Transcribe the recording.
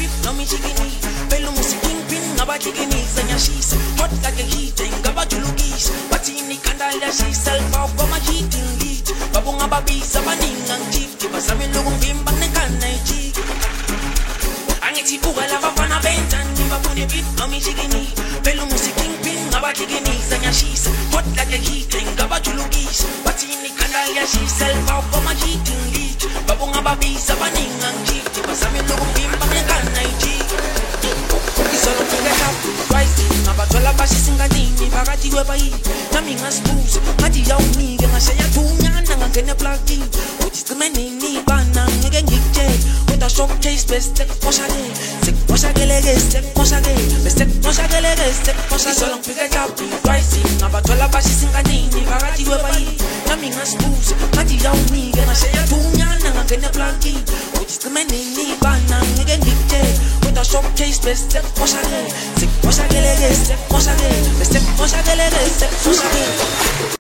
fit, no me chickini. Pelo musiking pin, ngaba chickini, sanya she's hot like a heat, and gaba julugis. But in the candle, she's self out from a heating lead. Babunga babi, sabaning and chief, give us a milung bim bang the canai. Angeti buga la vapana bentan, niva pone fit, no me chickini. Pelo musiking pin, ngaba chickini, sanya she's hot like a heat, and gaba julugis. But in the candle, she's self out from a heating lead. Babunga babi, sabaning and chief, give us a milung bim bang the canai. Solo figure out rising abathola bashisinga nini phakathi kwebayi nami ngasibuza ngathi yawunike ngasheya thunyana ngangena plugin uthi sicime nini bana ngeke ngikutshele kodwa showcase best sekumoshakele solo figure out rising abathola bashisinga nini phakathi kwebayi nami ngasibuza ngathi yawunike ngasheya thunyana ngangena plugin uthi sicime nini bana ngeke ngikutshele kodwa showcase best sekumoshakele